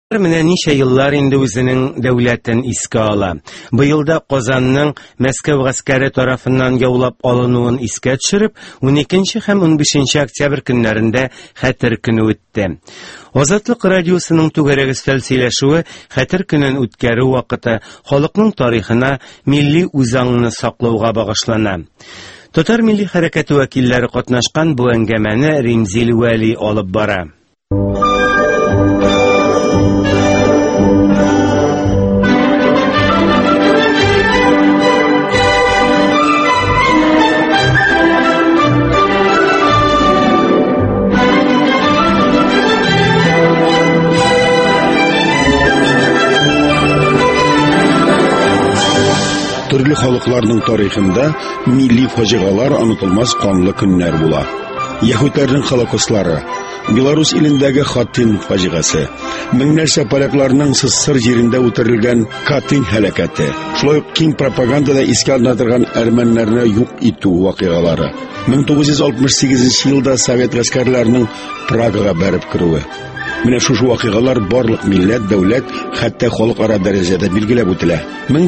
Менә ничә еллар инде үзенең дәүләтен искә ала. Быел да Казанның Мәскәү гаскәре тарафыннан яулап алынуын искә төшереп, 12 һәм 15 октябрь көннәрендә Хәтер көне үтте. Азатлык радиосының түгәрәк өстәл сөйләшүе Хәтер көнен үткәрү вакыты халыкның тарихына, милли үзаңны саклауга багышлана. Татар милли хәрәкәте вәкилләре катнашкан бу әңгәмәне Римзил Вәли алып бара. Төрле халыкларның тарихында милли фаҗигалар онытылмас канлы көннәр була. Яһүдләрнең холокостлары, Беларусь илендәге Хатин фаҗигасы, меңнәрчә полякларның Сыссыр җирендә үтерелгән Катyn һәлакәте, шулай ук киң пропагандада искә алына торган әрмәннәрне юк итү вакыйгалары. 1968 елда Совет гаскәрләренең Прагага бәреп керүе. Менә шушы вакыйгалар барлык милләт, дәүләт, хәтта халыкара дәрәҗәдә билгеләп үтелә.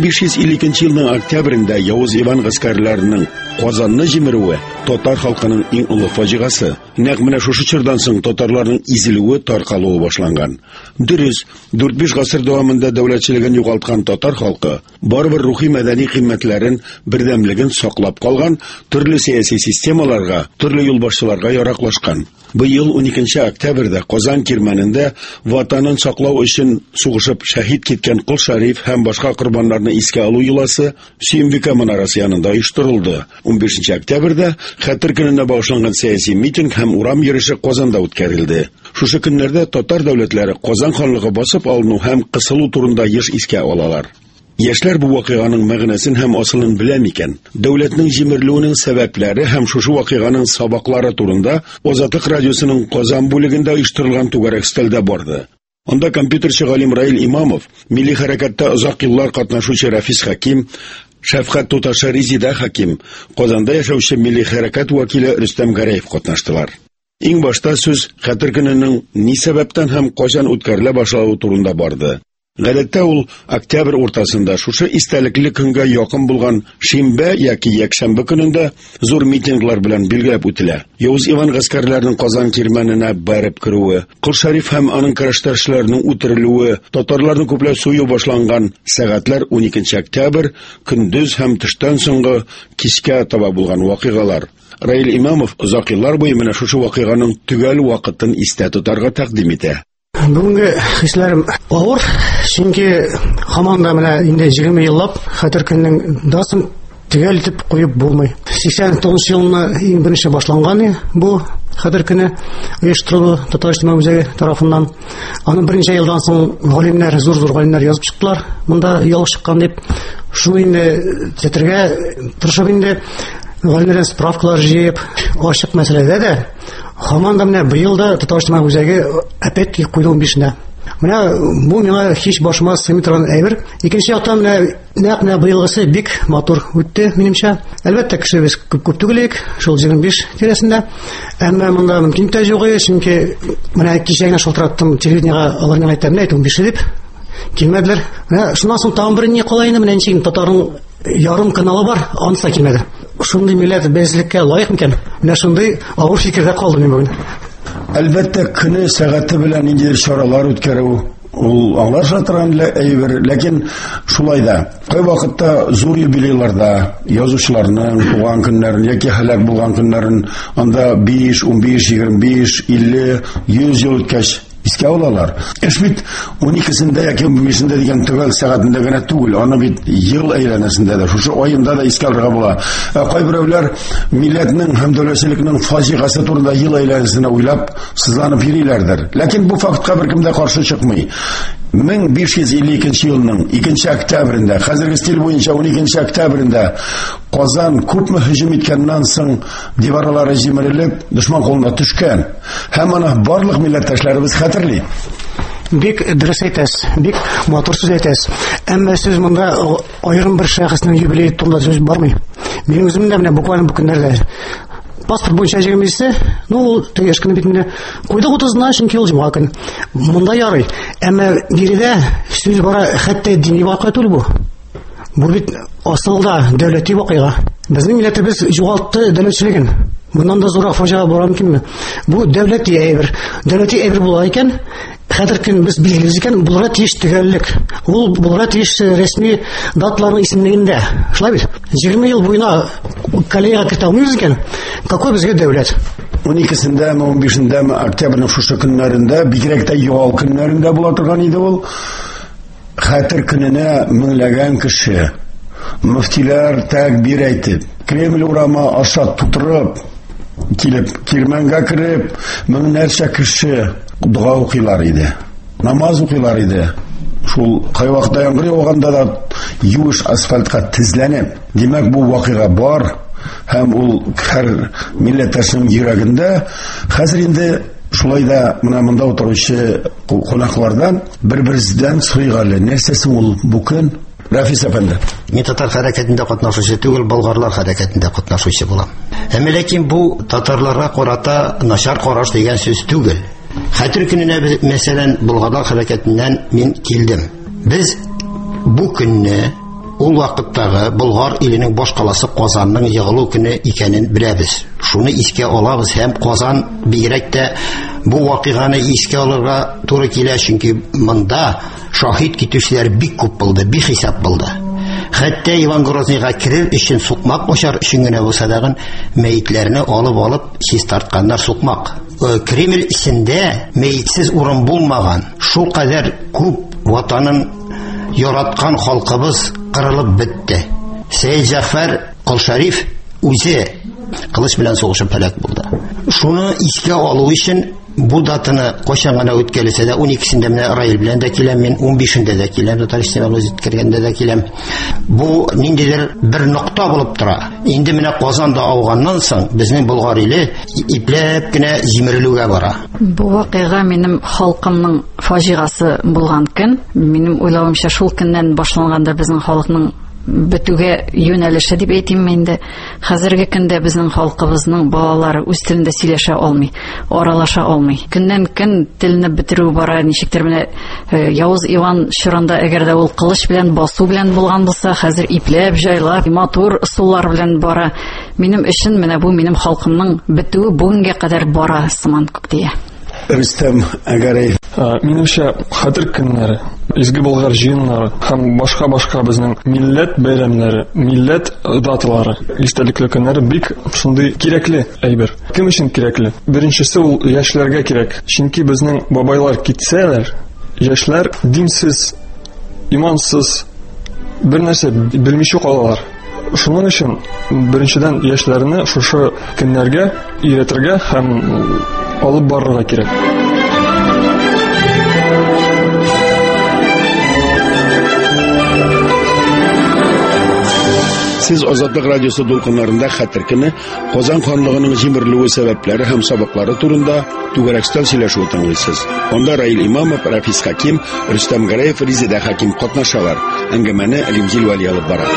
1552 елның октябрендә Явыз Иван гаскәрләренең Казанны җимерүе татар халкының иң олы фаҗигасы. Нәкъ менә шушы чордан соң татарларның изелүе, таркалуы башланган. Дөрес, 4-5 гасыр дәвамында дәүләтчелеген югалткан татар халкы барыбер рухи мәдәни кыйммәтләрен, бердәмлеген саклап калган, төрле сәяси системаларга, төрле юлбашчыларга яраклашкан. Быел 12 октябрьдә Казан кирмәнендә ватанын саклау өчен сугышып шәһид киткән Кол Шәриф һәм башка корбаннарны искә алу юласы Сөембикә манарасы янында оештырылды. 15 октябрьдә Хәтер көненә багышланган сәяси митинг һәм урам йөреше Казанда үткәрелде. Шушы көннәрдә татар дәүләтләре Казан ханлыгы басып алыну һәм кысылу турында еш искә алалар. Яшьләр бу вакыйганың мәгънәсен һәм асылын белә микән? Дәүләтнең җимерелүенең сәбәпләре һәм шушы вакыйганың сабаклары турында Азатлык радиосының Казан бүлегендә оештырылган түгәрәк өстәлдә барды. Анда компьютерчы галим Раил Имамов, милли хәрәкәттә озак еллар катнашучы Рафис Хаким, Шәфкать туташы Резида Хаким, Казанда яшәүче милли хәрәкәт вәкиле Рөстәм Гәрәев катнаштылар. Иң башта сүз Хәтер көненең ни сәбәптән һәм кайчан үткәрелә башлауы турында барды. Гадәттә ул октябрь уртасында шушы истәлекле көнгә якын булган шимбә яки якшәмбе көнендә зур митинглар белән билгеләп үтелә. Явыз Иван гаскәрләренең Казан кирмәненә бәреп керүе, Кол Шәриф һәм аның көрәштәшләренең үтерелүе, татарларны күпләп суyu башланган сәгатьләр 12 октябрь көндез һәм төштән соңгы кичкә таба булган вакыйгалар. Раил Имамов озак еллар буе менә шушы вакыйганың төгәл вакытын истә тотарга тәкъдим итә. Бүгенге хисләрем авыр, чөнки һаман да менә инде 20 еллап Хәтер көннең дасын төгәл итеп куеп булмый. 89 елны иң беренче башланган бу Хәтер көне оештырылу Татарстан үзәге тарафыннан. Аны беренче елдан соң галимнәр, зур галимнәр язып чыктылар. Монда ялгыш чыккан дип, шуны инде тетргә тырышып инде галимнәрдән справкалар җыеп, ачык мәсьәләдә дә һаман да менә быел да Татарстан үзәге опять куйды 15-нә. Менә бу миңа һич башыма сыймый торган әйбер. Икенче яктан менә быелгысы бик матур үтте минемчә. Әлбәттә кешебез күп түгел, шул 25 тирәсендә. Әмма монда мөмкин дә юк, чөнки менә кичәгә шалтыраттым телевидениегә, аларның әйтәмне әйтү 15 дип килмәделәр. Менә шуннан соң тагын бер ни калайны, менә ничек татарның ярым каналы бар, анысы килмәде. Шундый милләт бәзлеккә лаек микән? Менә шундый авыр фикердә калдым мин бүген. Әлбәттә көне сәгате белән инде чаралар үткәрү ул аңлаша торган әйбер, ләкин шулай да кай вакытта зур юбилейларда язучыларның туган көннәрен яки һәлак булган көннәрен анда 5, 15, 25, 50, 100 ел үткәч искә алалар. Эш бит 12-сендә яки 15-сендә дигән төгәл сәгатендә генә түгел, аны бит ел әйләнәсендә дә, шушы аенда да искә алырга була. Кайберәүләр милләтнең һәм дәүләтчелекнең фаҗигасы турында ел әйләнәсенә уйлап сызланып йөриләрдер. Ләкин бу фактка беркем дә каршы чыкмый. 1552 елның 2 октябрендә, хәзерге стиль буенча 12 октябрендә Казан күпме һөҗүм иткәннән соң диварлары җимерелеп, дошман кулына төшкән. Һәм аны барлык милләттәшләребез хәтерли. Бик дөрес әйтәс, бик матур сүз әйтәс. Әмма сүз монда аерым бер шәхеснең юбилее турында сүз бармый. Минем үзем дә менә буквально бу көннәрдә паспорт буенча 20-се, ул теге көнне бит менә куйдык 30-на, чөнки ул җомга көн. Монда ярый. Әмма биредә сүз бара, хәтта дини вакыйга түгел бу. Бу бит асылда дәүләти вакыйга. Безнең милләтебез югалтты дәүләтчелеген. Моннан да зуррак фаҗига бара мөмкинме? Бу дәүләти әйбер. Дәүләти әйбер була икән, хәзер көн без билгелибез икән, булырга тиеш төгәллек. Ул булырга тиеш рәсми даталарның исемлегендә. Шулай бит. 20 ел буена коллега кертә алмыйбыз икән. Какой безгә дәүләт? 12-сендә, 15-дә октябрьнең шушы көннәрендә, бигрәк тә югал көннәрендә була торган иде ул. Хәтер көненә меңләгән кеше, мөфтиләр тәкбир әйтеп, Кремль урамы аша тутырып, килеп, кирмәнгә кереп, меңнәрчә кеше дуа укыйлар иде. Намаз укыйлар иде. Шул кайвакта яңгыр яуганда да юеш асфальтка тезләнеп. Димәк, бу вакыйга бар һәм ул һәр милләттәшнең йөрәгендә. Хәзер инде шулай да монда утыручы кунаклардан бер-берсеннән сорыйгалы, нәрсәсе ул бу көн? Рафис әфәнде. Мин татар хәрәкәтендә катнашучы түгел, болгарлар хәрәкәтендә катнашучы булам. Ләкин бу татарларга карата начар караш дигән сүз түгел. Хәтер көненә, мәсәлән, болгарлар хәрәкәтеннән мин килдем. Без бу көнне ул вакыттагы Болгар иленең баш каласы Казанның ягылу көне икәнен беләбез. Шуны искә алабыз һәм Казан бигрәк тә бу вакыйганы искә алырга туры килә, чөнки монда шаһид китүчеләр бик күп булды, бихисап булды. Хәтта Иван Грозныйга керер өчен сукмак ачар өчен генә булса да мәйетләрне алып сис тартканнар сукмак. Кремль исендә мәйетсез урын булмаган, шул кадәр күп ватанын яраткан халкыбыз кырылып бетте. Сәйд Җафар Кол-Шариф үзе кылыч белән сугышып һәлак булды. Шуны искә алу өчен бу датаны кайчан гына үткәрелсә дә 12-сендә менә Раил белән дә киләм, мин 15-дә дә киләм, Татарстан үткәргәндә дә киләм. Бу ниндидер бер нокта булып тора. Инде менә Казанда ауганнан соң безнең Болгар иле ипләп кенә җимерелүгә бара. Бу вакыйга минем халкымның фаҗигасы булган көн. Минем уйлавымча шул көннән башланганда безнең халыкның бетүгә юнәлеше дип әйтим инде. Хәзерге көндә безнең халкыбызның балалары үз телендә сөйләшә алмый, аралаша алмый. Көннән-көн телне бетерү бара, ничектер менә Явыз Иван чорында әгәр дә ул кылыч белән басу белән булган булса, хәзер ипләп, җайлап, матур сулар белән бара. Минем өчен менә бу минем халкымның бетүе бүгенгә кадәр бара сыман күк дия. Рөстәм Әгәрәев. Минемчә, хәтер көннәре, изге Болгар җыеннары һәм башка безнең милләт бәйрәмнәре, милләт даталары, истәлекле көннәре бик шундый кирәкле әйбер. Кем өчен кирәкле? Беренчесе ул яшьләргә кирәк. Чөнки безнең бабайлар китсәләр, яшьләр динсез, имансыз, бер нәрсә белмичә калалар. Шуның өчен беренчедән яшьләрне шушы көннәргә өйрәтергә һәм алып барырга кирәк. Сез Азатлык радиосы дулкыннарында хәтер көне Казан ханлыгының җимерелүе сәбәпләре һәм сабаклары турында түгәрәкстән сөйләшү тыңлыйсыз. Анда Раил Имамов, Рафис Хаким, Рөстәм Гәрәев, Резеда Хаким катнашалар. Әңгәмәне Әлимҗил Вали алып бара.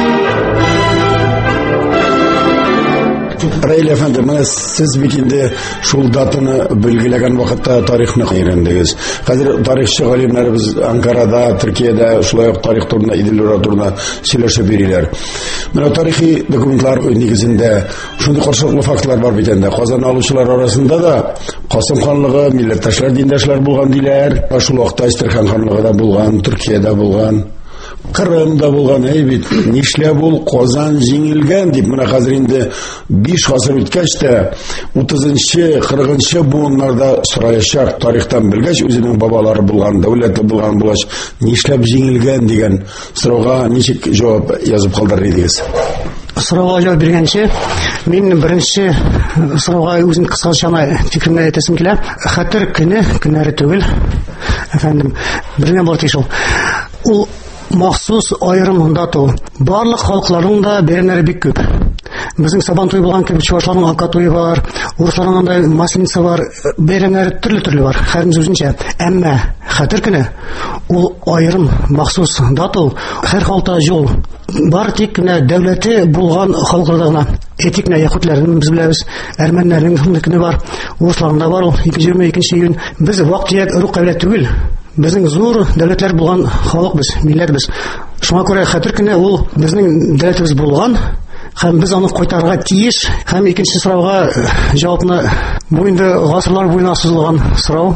Раил әфәнде, менә сез бит инде шул датаны белгеләгән вакытта тарихны өйрәндегез. Хәзер тарихчы галимнәребез Анкарада, Төркиядә шулай ук тарих турында, Иделләр турында сөйләшеп бириләр. Менә тарихи документлар нигезендә шундый каршылыклы фактлар бар бит инде. Казан алучылар арасында да Касым ханлыгы, милләттәшләр, диндәшләр булган диләр. Шул вакытта Әстерхан ханлыгы да булган, Төркиядә булган. Кырымда булган, бит нишләп ул Казан җиңелгән дип менә хәзер инде 5 гасыр үткәч тә 30-нчы, 40-нчы буыннарда сораячак, тарихтан белгәч үзенең бабалары булган, дәүләте булган булгач, нишләп җиңелгән дигән сорауга ничек җавап язып калдырыр идегез? Сорауга җавап биргәнче, мин беренче сорауга үзем кыскача фикеремне әйтәсем килә. Хәтер көннәре түгел, әфәндем, беренә бар тишул. Ул махсус аерым дата. Барлык халыкларның да бәйрәмнәре бик күп. Безнең Сабан туе булган кебек чуашларның Ака туе бар, урысларның андай Масленица бар, бәйрәмнәре төрле бар, һәрбер үзенчә. Әмма Хәтер көне ул аерым махсус дата, һәр халыкта җол бар, тик менә дәүләте булган халыкларда гына. Этик менә яһүдләрнең без беләбез, әрмәннәрнең көне бар, урысларында бар ул 22 июнь. Без вак-төяк рух кабилет түгел. Безнең зур дәүләтләр булган халык без, милләт без. Шуңа күрә Хәтер көне ул безнең дәүләтебез булган, һәм без аны кайтарырга тиеш. Һәм икенче сорауга җавапны бу инде гасырлар буена сузылган сорау.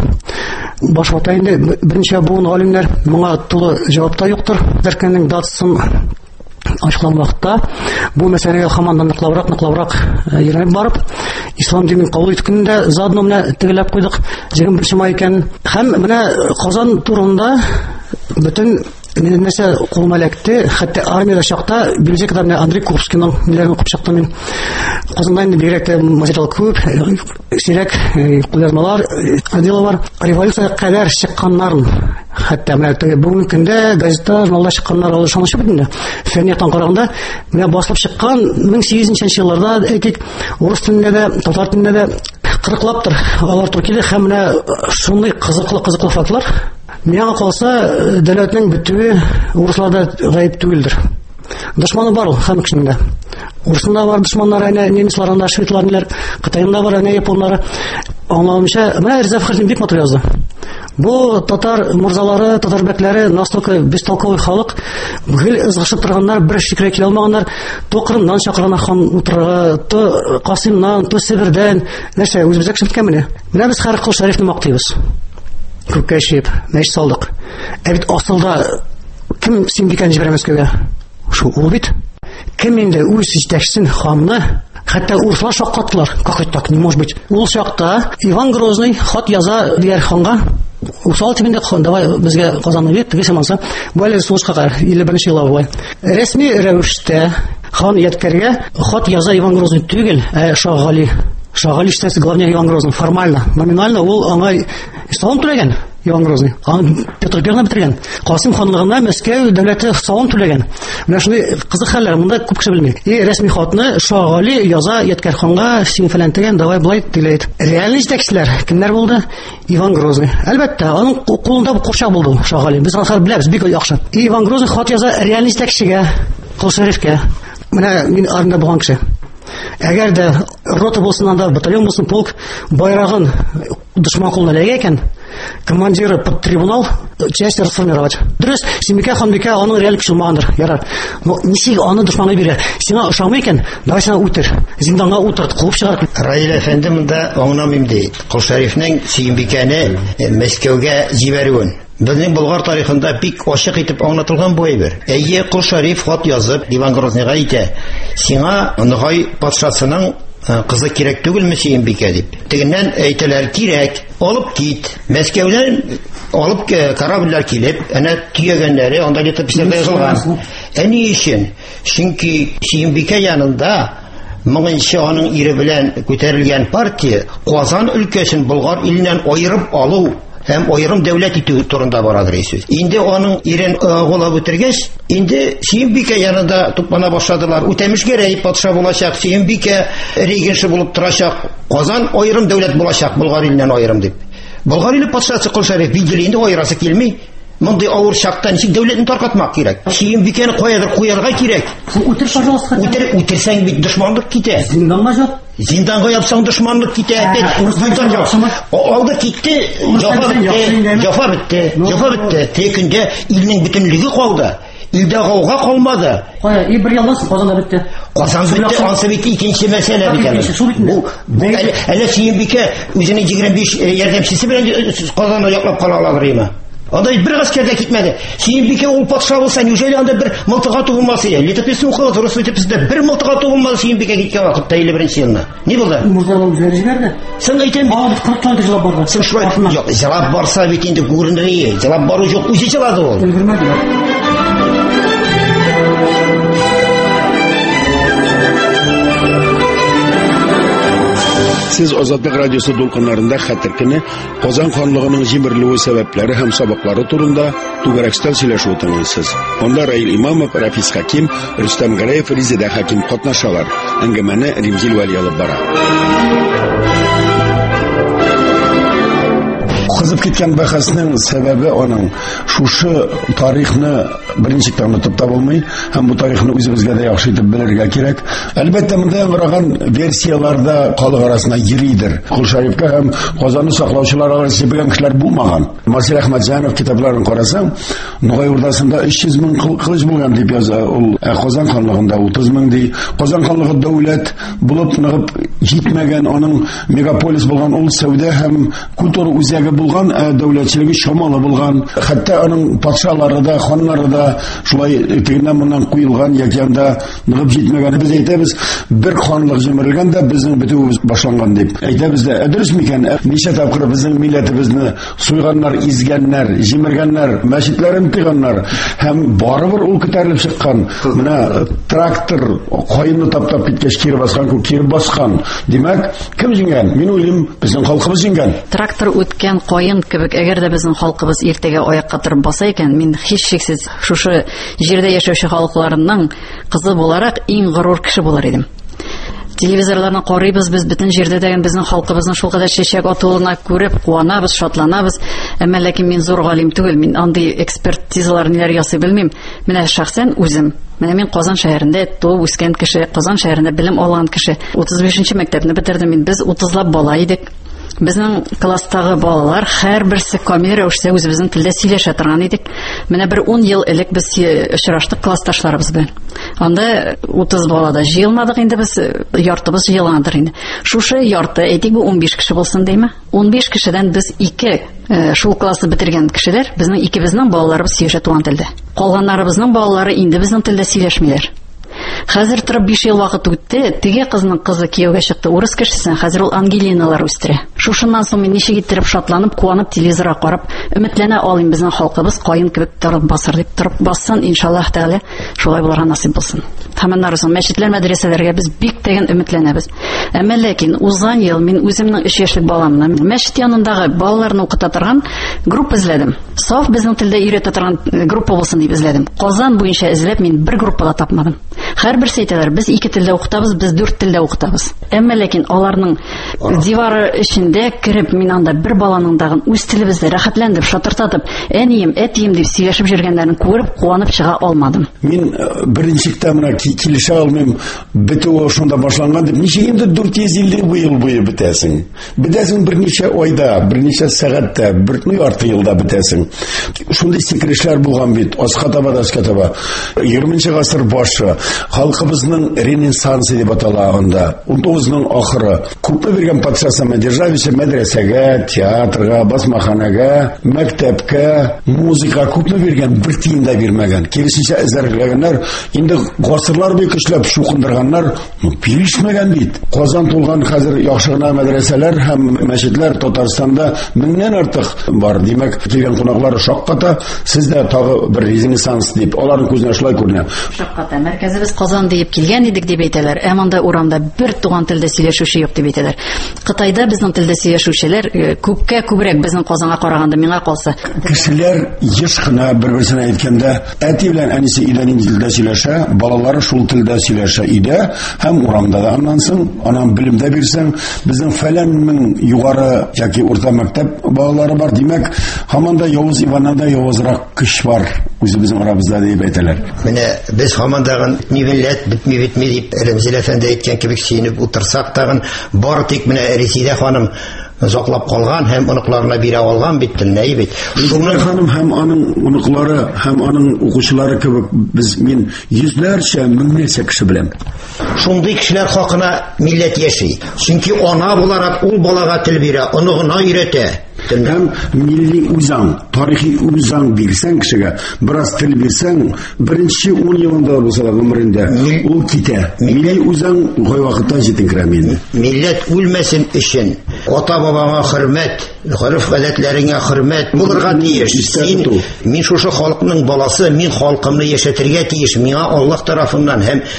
Баш вата инде беренче буын галимнәр моңа тулы җавап та юктыр. Хәтер көннең датасын ачыклан вакытта бу мәсьәләгә һаман ныклабрак йөреп барып, ислам динен кабул итү көнендә задно менә тегеләп куйдык. 21 май икән. Һәм менә Казан турында бөтен нәрсә кулыма эләкте. Хәтта армиядә чакта библиотекада менә Андрей Курбскийның ниләрен укып чыктым мин. Казанда инде бигрәк тә материал күп, сирәк кулъязмалар, адилалар, революция кадәр чыкканнарын, хәтта менә бүгенге көндә газета, журналда чыкканнар алышанышы бит. Фәнияттан караганда менә басылып чыккан 1800 елларда әйтик, урыс телендә дә, татар телендә дә 40лаптыр алар туры килә. Һәм менә шундый кызыклы фактлар. Миңа калса, дәүләтнең бетүе урысларда гаип түгелдер. Дошманы бар ул һәм кешендә. Урысында бар дошманнары, әнә немецларында, швейцарлар, Кытайында бар, әнә японнары. Аңламыйча, менә Риза Фәхретдин бик матур язды. Бу татар мурзалары, татар бәкләре настолько бестолковый халык, гел ызгышып торганнар, бер шикрә килә алмаганнар. То Кырымнан чакырган хан утырга, то Касыймнан, то Себердән, нәрсә үзебезгә кешеткән менә. Менә без Харикул Шәрифне мактыйбыз. Күккә чиеп, мәч салдык. Ә бит асылда кем Сөембикәне җибәрә Мәскәүгә? Шу ул бит. Кем инде үз җитәкчесен, ханны, хәтта урыслар шаккаттылар. Как это так, не может быть? Ул чакта Иван Грозный хат яза дигәр ханга. Усал тибендә давай безгә Казанны бит, теге саманса. Бу әле сугышка кадәр 51 еллар була. Рәсми рәвештә хан Яткәргә хат яза Иван Грозный түгел, Шагали. Шагали штасы главный Иван Грозный. Формально, номинально ул аңа салым түләгән. Иван Грозный. Петр Первый бетергән. Касым ханлыгына Мәскәү дәүләте салым түләгән. Менә шундый кызык хәлләр монда күп кеше белми. Рәсми хатны Шагали яза Яткәр ханга, син фәлән дигән, давай булай диләйт. Реальный җитәкчеләр кемнәр булды? Иван Грозный. Әлбәттә, аның кулында бу курчак булды Шагали. Без аны беләбез, бик яхшы. Иван Грозный хат яза реальный җитәкчегә, Кылшәрифкә. Менә мин арында булган кеше. Әгәр дә рота булсын, анда батальон булсын, полк байрагын дошман кулына эләгә икән, командиры под трибунал часть расформировать. Дөрес, Сөембикә ханбикә аның реаль көче булмагандыр. Ярар. Но ничек аны дошманга бирә? Сиңа ошамый икән, давай сиңа үтер. Зинданга утырт, куып чыгарып. Раил әфәнде монда аңламыйм ди. Кылшәрифнең Сөембикәне Мәскәүгә җибәрүен безнең Болгар тарихында бик ачык итеп аңлатылган бу әйбер. Әйе, Кылшәриф хат язып Иван Грозныйга әйтә: "Сиңа Ногай патшасының кызы кирәк түгелме Сөембикә?" дип. Тегеннән әйтәләр: "Кирәк, алып кит." Мәскәүдән алып корабльләр килеп, әнә төягәннәре анда ятып язылган. Ни өчен? Чөнки Сөембикә янында 1000 аның ире белән күтәрелгән партия Казан өлкәсен Болгар иленнән аерып алу һәм аерым дәүләт итү турында барадыр сүз. Инде аның ирен агулап үтергәч, инде Сөембикә янында туплана башладылар. Үтәмешгә Рәип патша булачак, Сөембикә регенче булып торачак, Казан аерым дәүләт булачак, Болгар иленнән аерым дип. Болгар иле патшасы Кылшәриф билгеле инде аерасы килми. Мондый авыр чакта ничек дәүләтне таркатмак кирәк? Сөембикәне каядыр куярга кирәк. Үтер, пожалуйста. Үтерсәң бит дошманлык китә. Зинданга җап. Зинданга япсаң дошманлык китә. Алда китте, Җафа бетте. Текендә илнең бөтенлеге калды. Илдә гауга калмады. Кая, бер яллас Казанда бетте. Казан бетте, ансы бит икенче мәсьәлә бит. Бу әле Сөембикә үзенең 25 ярдәмчесе белән Казанны яклап кала алырмы? Анда бер гаскәрдә китмәде. Сөембикә ул патша булса, неужели анда бер мылтыгату булмасы? Летописны укыгыз, рус летописында бер мылтыгату булмады Сөембикә киткән вакытта 51 елда. Ни булды? Мурзалар үзләре җибәрде. Сен әйтәм, Кырыкланды җылап барды. Сен шулай, юк, җылап барса бит инде күренер. Җылап бару юк, үзе җылады ул. Өлгермәде. Сез Азатлык радиосы дулкыннарында хәтер көне Казан ханлыгының җимерелүе сәбәпләре һәм сабаклары турында түгәрәкстән сөйләшү тыңлыйсыз. Анда Раил Имамов, Рафис Хаким, Рөстәм Гәрәев, Резеда Хаким катнашалар. Әңгәмәне Римзил Вәли алып бара. Кызып киткән бәхәснең сәбәбе аның шушы тарихны беренче онытып та булмый, һәм бу тарихны үзебезгә дә яхшы итеп белергә кирәк. Әлбәттә, монда яңгыраган версияларда халык арасында йөридер. Кулшаевка һәм Казанны саклаучылар арасында белгән кешеләр булмаган. Марсель Әхмәтҗанов китапларын карасаң, Нугай урдасында 300 мең кылыч булган дип яза. Ул Казан ханлыгында 30 мең ди. Казан ханлыгы дәүләт булып ныгып җитмәгән, аның мегаполис булган, ул сәүдә һәм культура үзәге булган, дәүләтчелеге шамалы булган. Хәтта аның патшалары да, ханнары да шулай тегеннән моннан куелган, яки анда ныгып җитмәгән. Без әйтәбез, бер ханлык җимерелгән да безнең бетүебез башланган дип. Әйтәбез дә, дөрес микән? Ничә тапкыр безнең милләтебезне суйганнар, изгәннәр, җимергәннәр, мәчетләрен тыйганнар, һәм барыбер ул күтәрелеп чыккан. Менә трактор кайынны таптап киткәч кире баскан, кире баскан. Димәк, кем җиңгән? Мин уйлыйм, безнең халкыбыз җиңгән. Трактор үткән кайын кебек, әгәр дә безнең халкыбыз иртәгә аякка торып баса икән, мин һичшиксез шушы җирдә яшәүче халыкларның кызы буларак иң горур кеше булыр идем. Телевизорларны карыйбыз, без бөтен җирдә дәгән безнең халкыбызның шул кадәр чәчәк атуына күреп куанабыз, шатланабыз. Әмма ләкин мин зур галим түгел, мин андый экспертизалар ниләр ясый белмим. Менә шәхсән үзем, менә мин Казан шәһәрендә туып үскән кеше, Казан шәһәрендә белем алган кеше. 35нче мәктәпне бетердем мин, без 30лап бала идек. Безнең класстагы балалар һәрберсе камил рәвештә үзебезнең телдә сөйләшә торган идек. Менә бер 10 ел элек без очраштык классташларыбыз белән. Анда 30 балада җыелмадык инде, без яртыбыз җыелгандыр инде. Шушы ярты, әйтик, бу 15 кеше булсын димме? 15 кешедән без 2 шул классны бетергән кешеләр, безнең икебезнең балаларыбыз сөйләшә туган телдә. Калганнарыбызның балалары инде безнең телдә сөйләшмиләр. Хәзер торып 5 ел вакыт үтте, теге кызның кызы кияүгә чыкты, урыс кешесен, хәзер ул Ангелиналар үстерә. Шушыннан соң мин ничек иттереп шатланып, куанып телевизорга карап, өметләнә алыйм, безнең халкыбыз кайын кебек торып басыр дип торып бассын, иншаллаһ тәгалә, шулай булырга насыйп булсын. Һәм аннары соң мәчетләр, мәдрәсәләргә без бик тәген өметләнәбез. Әмма ләкин узган ел мин үземнең 3 яшьлек баламны мәчет янындагы балаларны укыта торган группа эзләдем. Саф безнең телдә өйрәтә торган группа булсын дип эзләдем. Казан буенча эзләп мин бер группада тапмадым. Һәрберсе әйтәләр, без 2 телдә укытабыз, без 4 телдә укытабыз. Әмма ләкин аларның дивары эчендә кереп, мин анда бер баланың дагын үз телебездә рәхәтләндеп, шатыртатып, әнием, әтием дип сөйләшеп йөргәннәрен күреп, куанып чыга алмадым. Мин беренчектә менә килешә алмыйм, бетүе шунда башланган дип, ничә инде 450 ел буе бетәсең. Бетәсең берничә айда, берничә сәгатьтә, бер ярты елда бетәсең. Шундый сикрешләр булган бит, аскатаба. 20нче гасыр башы, халкыбызның ренессансы дип атала анда. 19-ның ахыры. Күпме биргән патша самодержавиесе мәдрәсәгә, театрга, басмаханәгә, мәктәпкә, музыка күпме биргән, бер тиен дә бирмәгән. Киресенчә эзәрләгәннәр, инде гасырлар бик көчләп шукындырганнар, биришмәгән бит. Казан тулган хәзер яхшы гына мәдрәсәләр һәм мәчетләр Татарстанда 1000-нән артык бар. Димәк, килгән кунаклар шакката, сездә тагы бер ренессанс дип, аларның күзенә шулай күренә. Шакката мәркәзебез Казан дип килгән идек дип әйтәләр. Ә монда урамда бер туган телдә сөйләшүче юк дип әйтәләр. Кытайда безнең телдә сөйләшүчеләр күпкә күбрәк безнең Казанга караганда, миңа калса. Кешеләр еш кына бер-берсенә әйткәндә, әти белән әнисе идән телдә сөйләшә, балалары шул телдә сөйләшә иде, һәм урамда да аннан соң, анан белемдә бирсәң, безнең фәлән мең югары яки урта мәктәп балалары бар. Димәк, һаман да Явыз Иваннан да явызрак көч бар үзебезнең арабызда дип әйтәләр. Менә без һаман дагын милләт битми дип Ремзил әфәнде әйткән кебек сөенеп утырсак тагын, бары тик менә Резеда ханым заклап калган һәм оныкларына бирә алган бит телне бит. Шулай ханым һәм аның оныклары һәм аның укучылары кебек мин йөзләрчә, меңнәрчә кеше беләм. Шундый кешеләр хакына милләт яши. Чөнки ана буларак ул балага тел бирә, оныгына өйрәтә. Һәм милли үзаң, тарихи үзаң бирсәң кешегә, бераз тел бирсәң, беренче 10 елында булса да гомерендә ул китә. Милли үзаң гай вакытта җитенкерәми. Милләт үлмәсен өчен, ата-бабаңа хөрмәт, гореф-гадәтләреңә хөрмәт булырга тиеш. Мин шушы халыкның баласы, мин халкымны яшәтергә тиеш. Миңа Аллаһ тарафыннан һәм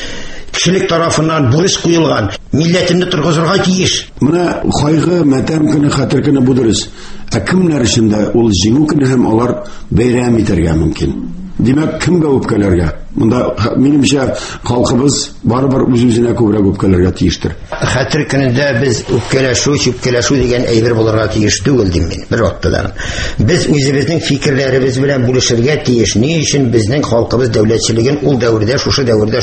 кешелек тарафыннан бурыч куелган, милләтемне торгызырга тиеш. Менә кайгы, матәм көне, хәтер көне бу дөрес. Ә кемнәр өчен дә ул җиңү көне һәм алар бәйрәм итәргә мөмкин. Димәк, кемгә үпкәләргә? Монда минемчә халкыбыз барыбер үз-үзенә күбрәк үпкәләргә тиештер. Хәтер көнендә без үпкәләшү дигән әйбер булырга тиеш түгел дим мин. Бер вакытта без үзебезнең фикерләребез белән бүлешергә тиеш. Ни өчен безнең халкыбыз дәүләтчелеген ул дәврдә, шушы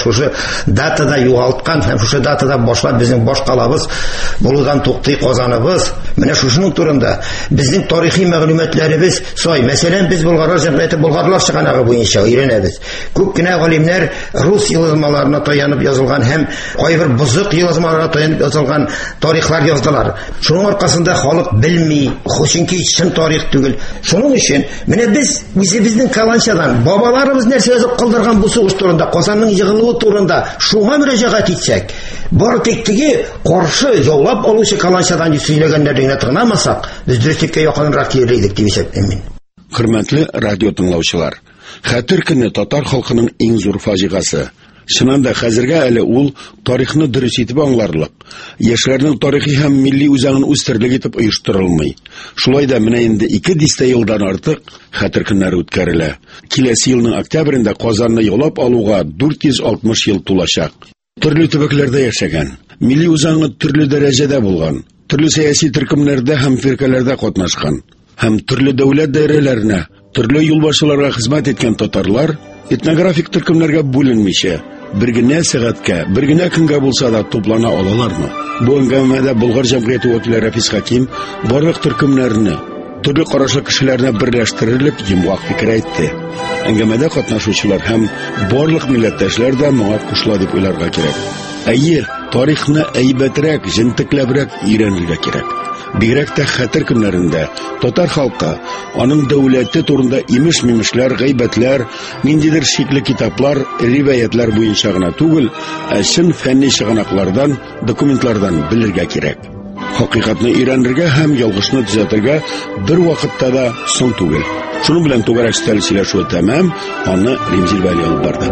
датада югалткан һәм шушы датада башлап безнең башкалабыз булудан туктый Казаныбыз. Менә шушының турында безнең тарихи мәгълүматларыбыз сай. Мәсәлән, без Болгарлар җәмгыяте болгарлар чыганагы буенча өйрәнәбез. Күп кенә галимнәр рус язмаларына таянып язылган һәм кайбер бузык язмаларына таянып язылган тарихлар яздылар. Шуның аркасында халык белми, чөнки чын тарих түгел. Шуның өчен менә без үзебезнең каланчадан бабаларыбыз нәрсә язып калдырган бу сугыш турында, Казанның җыгылуы турында шуңа мөрәҗәгать итсәк, бары тик теге каршы яулап алучы каланчадан сөйләгәннәргә тыңламасак, без дөреслеккә якынрак килергә дип исәпләймен. Хөрмәтле радио тыңлаучылар, хәтер көне татар халкының иң зур фаҗигасы. Шуннан да хәзергә әле ул тарихны дөрес итеп аңларлык. Яшьләрнең тарихи һәм милли үзәген үстерерлек итеп оештырылмый. Шулай да менә инде 2 дистә елдан артык хәтер көннәре үткәрелә. Киләсе елның октябрендә Казанны яулап алуга 460 ел тулачак. Төрле төбәкләрдә яшәгән, милли үзәгы төрле дәрәҗәдә булган, төрле сәяси төркемнәрдә һәм фиркаләрдә катнашкан, һәм төрле дәүләт даирәләренә, төрле юлбашчыларга хезмәт иткән татарлар этнографик төркемнәргә бүленмичә, бер генә сәгатькә, бер генә көнгә булса да туплана алалармы? Бу әңгәмәдә Болгар җәмгыяте вәкиле Рафис Хаким барлык төркемнәрне, төрле карашлы кешеләрне берләштерерлек йомгак фикер әйтте. Әңгәмәдә катнашучылар һәм барлык милләттәшләр дә моңа кушыла дип уйларга кирәк. Әйе, тарихны әйбәтрәк, җентекләбрәк өйрәнергә кирәк. Бигрәк тә хәтер көннәрендә татар халкы аның дәүләте турында имеш-мимешләр, гайбәтләр, ниндидер шикле китаплар, риваятлар буенча гына түгел, ә чын фәнни чыганаклардан, документлардан белергә кирәк. Хакыйкатны өйрәнергә һәм ялгышны төзәтергә бер вакытта да соң түгел. Шуның белән түгәрәк стәл сөйләшүе тәмам, аны Римзил Вәли алып барды.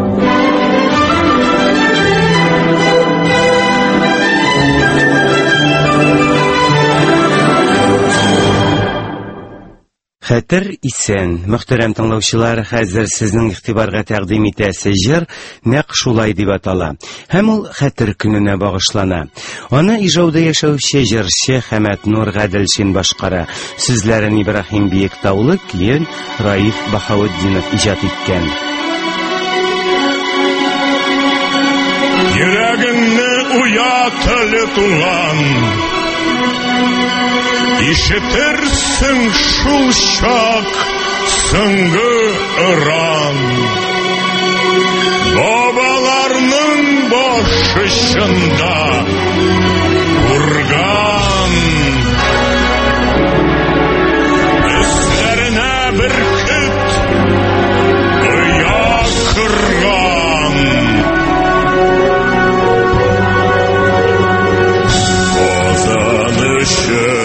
Хәтер исән, мөхтәрәм тыңлаучылар, хәзер сезнең игътибарга тәкъдим итәсе җыр нәкъ шулай дип атала. Һәм ул хәтер көненә багышлана. Аны Ижауда яшәүче җырчы Хәмәт Нур Гаделшин башкара. Сүзләрен Ибраһим Биектаулы, клен Раиф Баһаутдинов иҗат иткән. Йөрәгеңне уятылы туган, ишетерсең шул чак соңгы ыран. Бабаларның башычында урган, өсләренә бөркет оя кырган. Казан өчен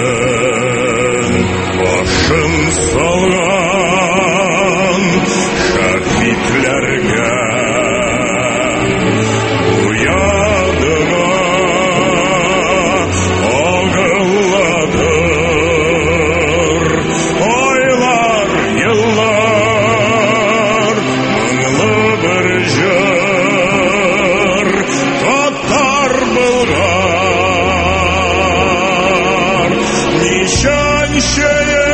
салган шәһитләргә уядыга агыладыр айлар, еллар, моңлы бер җыр татар булган. Ничәнче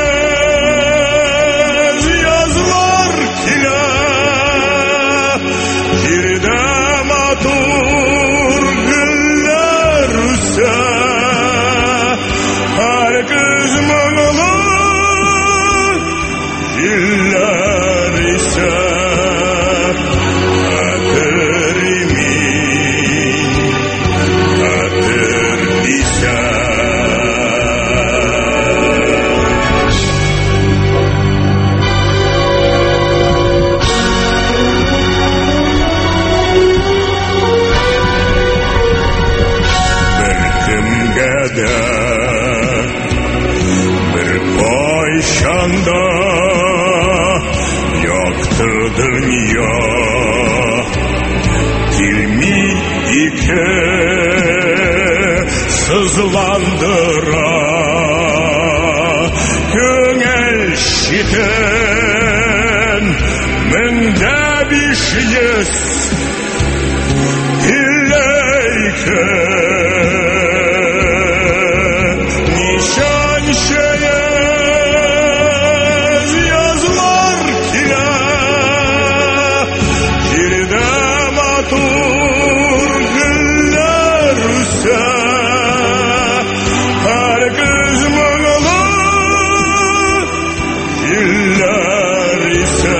bir kayşanda yaktı dünya, kilmi içi sızlandıra Köngel şiten mende bir şeyiz İlleyke nişan şeyez yazlar kile Cirde matur güller üse Her kız mığlı güller ise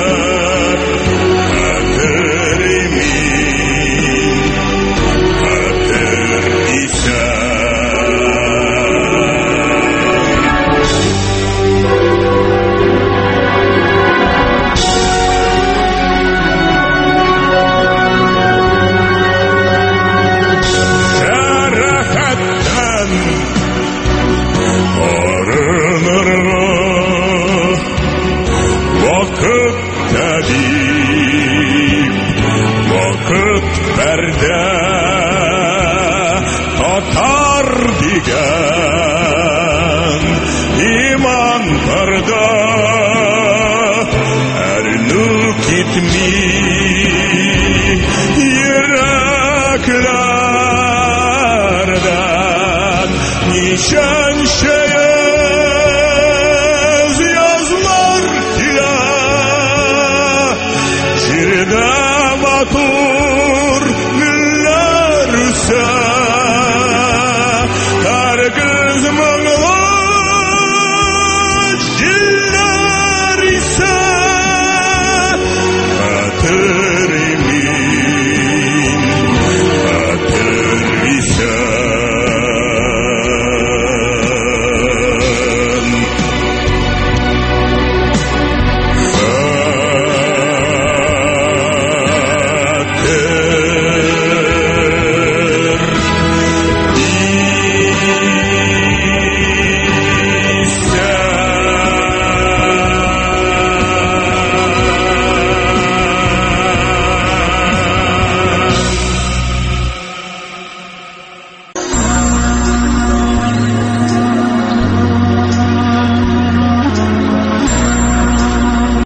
Vakit perde tatar digen iman perde ernuk gitmi yürekler